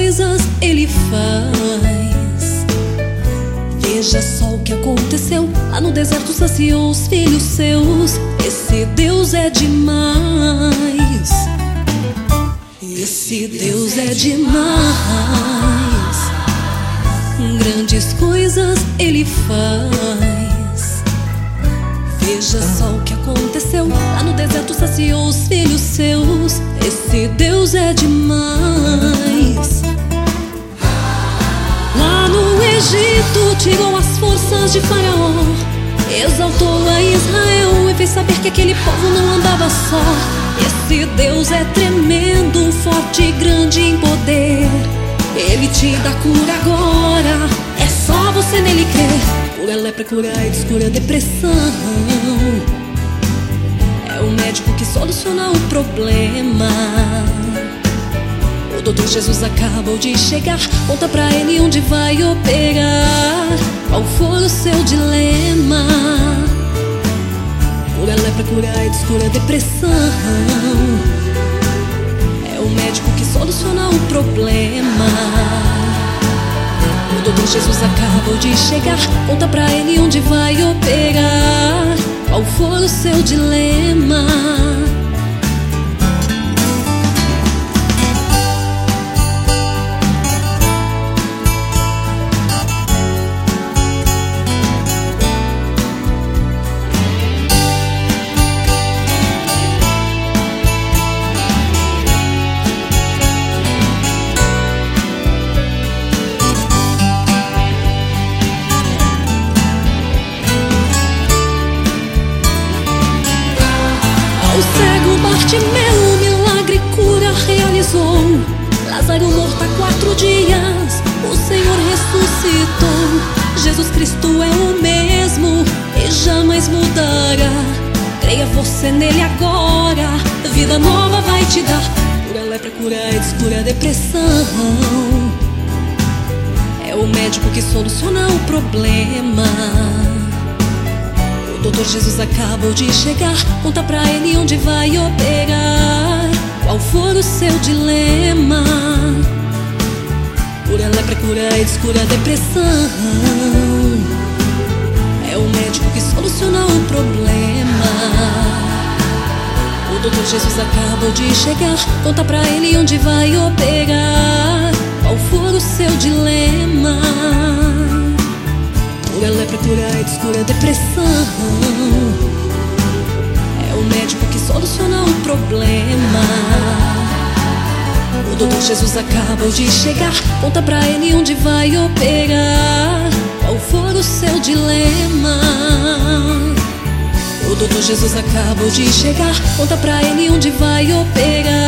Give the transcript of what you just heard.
coisas Ele faz. Veja só o que aconteceu. Lá no deserto saciou os filhos seus. Esse Deus é demais. Esse Deus é demais. Grandes coisas Ele faz. Veja só o que aconteceu. Lá no deserto saciou os filhos seus. Esse Deus é demais. Lá no Egito tirou as forças de Faraó, exaltou a Israel e fez saber que aquele povo não andava só. Esse Deus é tremendo, forte e grande em poder. Ele te dá cura agora, é só você nele crer. Cura lepra, cura AIDS, cura depressão. É o médico que soluciona o problema. O doutor Jesus acabou de chegar. Conta pra ele onde vai operar, qual for o seu dilema. Cura lepra, cura AIDS, cura depressão. É o médico que soluciona o problema. O doutor Jesus acabou de chegar. Conta pra ele onde vai operar, qual for o seu dilema. O cego Bartimeu, o milagre cura realizou. Lázaro morto há 4 dias, o Senhor ressuscitou. Jesus Cristo é o mesmo e jamais mudará. Creia você nele agora, vida nova vai te dar. Cura lepra, cura AIDS, cura depressão. É o médico que soluciona o problema. O doutor Jesus acabou de chegar. Conta pra ele onde vai operar, qual for o seu dilema. Cura lepra, cura AIDS, cura depressão. É o médico que soluciona o problema. O doutor Jesus acabou de chegar. Conta pra ele onde vai operar, qual for o seu dilema. Cura lepra, cura AIDS, cura depressão. É o médico que soluciona o problema. O doutor Jesus acabou de chegar. Conta pra ele onde vai operar, qual for o seu dilema. O doutor Jesus acabou de chegar. Conta pra ele onde vai operar,